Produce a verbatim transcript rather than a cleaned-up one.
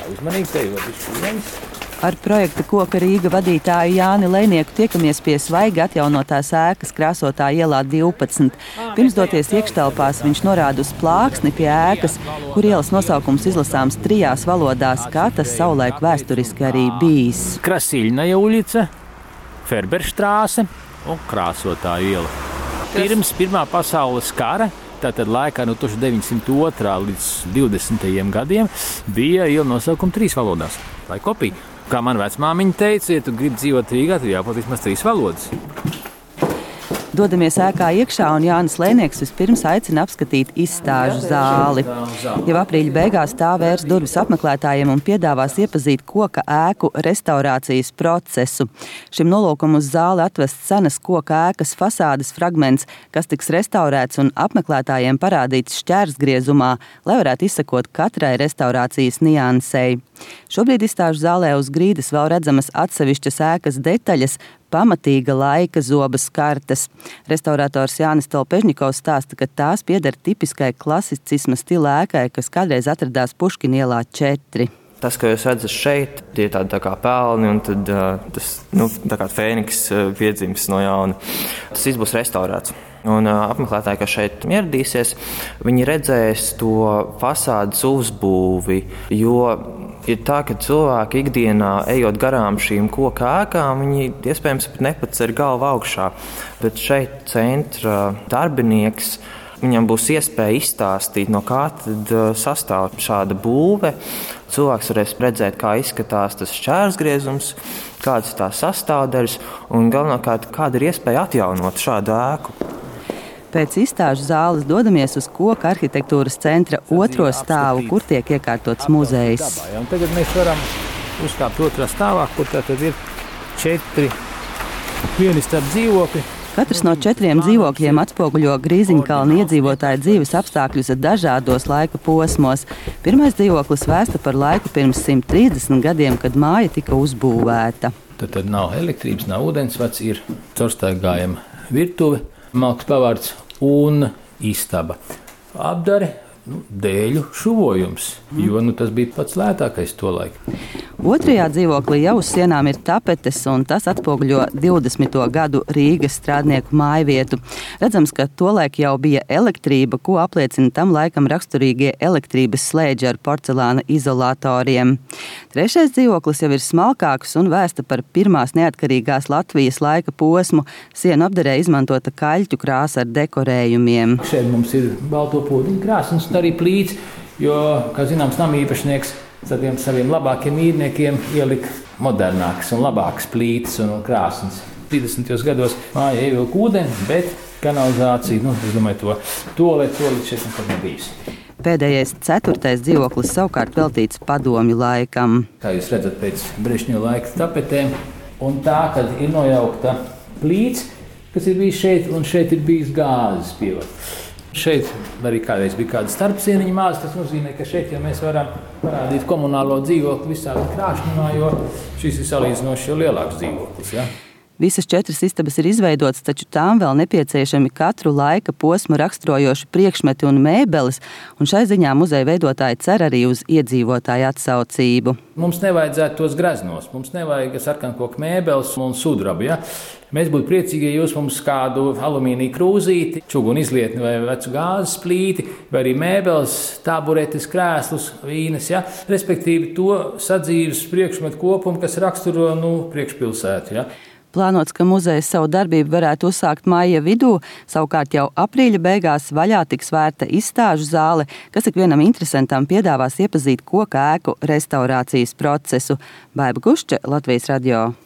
uzmanīgi, te jau ir šūneņas. Ar projekta Koka Rīga vadītāju Jāni Lejnieku tiekamies pie svaigi atjaunotās ēkas Krāsotā ielā divpadsmit. Pirms doties iekštelpās viņš norāda uz plāksni pie ēkas, kur ielas nosaukums izlasāms trijās valodās, kā tas savulaik vēsturiski arī bijis. Krasiļna ulica, Ferberštrāse un Krāsotā iela. Pirms Pirmā pasaules kara, tātad laikā no tūkstoš deviņsimt otrā līdz divdesmitajiem gadiem, bija iela nosaukuma trīs valodās, lai kopija. Kā man vecmāmiņa teica, ja tu gribi dzīvot Rīgā, tad jāprot vismaz trīs valodas. Dodamies ēkā iekšā, un Jānis Lejnieks vispirms aicina apskatīt izstāžu zāli. Jau aprīļa beigās tā vērs durvis apmeklētājiem un piedāvās iepazīt koka ēku restaurācijas procesu. Šim nolūkam uz zāli atvest senas koka ēkas fasādes fragments, kas tiks restaurēts un apmeklētājiem parādīts šķērsgriezumā, lai varētu izsekot katrai restaurācijas niansei. Šobrīd izstāžu zālē uz grīdas vēl redzamas atsevišķas ēkas detaļas, pamatīga laika zobas kartes. Restaurators Jānis Tolpežņikovs stāsta, ka tās pieder tipiskai klasicisma stila ēkai, kas kādreiz atradās Puškina ielā četri. Tas, ko jūs redzat šeit, tie ir tādi tā kā pelni, un tad uh, tas, nu, tā kā fēniks uh, piedzims no jauna. Tas viss būs restaurēts. Un uh, apmeklētāji, kas šeit ieradīsies, viņi redzēs to fasādes uzbūvi, jo ir tā, ka cilvēki ikdienā, ejot garām šīm koka ēkām, viņi iespējams nepaceļ galvu augšā. Bet šeit centra darbinieks, viņam būs iespēja izstāstīt, no kā tad sastāv šāda būve. Cilvēks varēs redzēt, kā izskatās tas šķērsgriezums, kādas ir tās sastāvdaļas un galvenokārt, kāda ir iespēja atjaunot šādu ēku. Pēc izstāžu zāles dodamies uz Koka arhitektūras centra otro stāvu, kur tiek iekārtots muzejs. Un tagad mēs varam uzkāpt otrā stāvā, kur tātad ir četri vienistab dzīvokļi. Katrs no četriem dzīvokļiem atspoguļo Grīziņkalna iedzīvotāju dzīves apstākļus dažādos laika posmos. Pirmais dzīvoklis vēsta par laiku pirms simt trīsdesmit gadiem, kad māja tika uzbūvēta. Tad, tad nav elektrības, nav ūdensvads, ir caurstaigājama virtuve, malks pavārds un istaba. Apdare, nu, dēļu šuvojums, jo nu, tas bija pats lētākais to laiku. Otrajā dzīvoklī jau uz sienām ir tapetes, un tas atspoguļo divdesmito gadu Rīgas strādnieku mājvietu. Redzams, ka tolaik jau bija elektrība, ko apliecina tam laikam raksturīgie elektrības slēdži ar porcelāna izolatoriem. Trešais dzīvoklis jau ir smalkāks un vēsta par pirmās neatkarīgās Latvijas laika posmu. Sienu apdarē izmantota kaļķu krāsa ar dekorējumiem. Šeit mums ir balto pūdiņu krāsnes un arī plīts, jo, kā zināms, namīpašnieks saviem, saviem labākiem īrniekiem ielika modernākas un labākas plītas un krāsnes. trīsdesmitajos gados māja ievilka ūdeni, bet kanalizācija, nu, es domāju, to toaleti, toaleti šeit nekad nebijis. Pēdējais ceturtais dzīvoklis savukārt veltīts padomju laikam. Kā jūs redzat pēc Brežņeva laika tapetēm, un tā, kad ir nojaukta plīts, kas ir bijis šeit, un šeit ir bijis gāzes pievads. Šeit arī kādreiz bija kāda starpsieniņa māza, tas nozīmē, ka šeit ja mēs varam parādīt komunālo dzīvokli visā krāšņumā, jo šis ir salīdzinoši jau lielāks dzīvoklis. Ja? Visas četras istabas ir izveidotas, taču tām vēl nepieciešami katru laika posmu raksturojoši priekšmeti un mēbeles, un šai ziņā muzeja veidotāji cer arī uz iedzīvotāju atsaucību. Mums nevajadzētu tos greznos, mums nevajag sarkankoku mēbeles un sudrabu. Ja? Mēs būtu priecīgi, ja jūs mums kādu alumīnija krūzīti, čugunu izlietni vai vecu gāzes plīti, vai arī mēbeles, taburetes, krēslus, vīnes, ja? Respektīvi to sadzīves priekšmetu kopumu, kas raksturo nu, priekšpilsētu. Ja? Plānots, ka muzejs savu darbību varētu uzsākt maija vidū, savukārt jau aprīļa beigās vaļā tiks vērta izstāžu zāle, kas ikvienam interesantam piedāvās iepazīt koka ēku restaurācijas procesu. Baiba Gušče, Latvijas radio.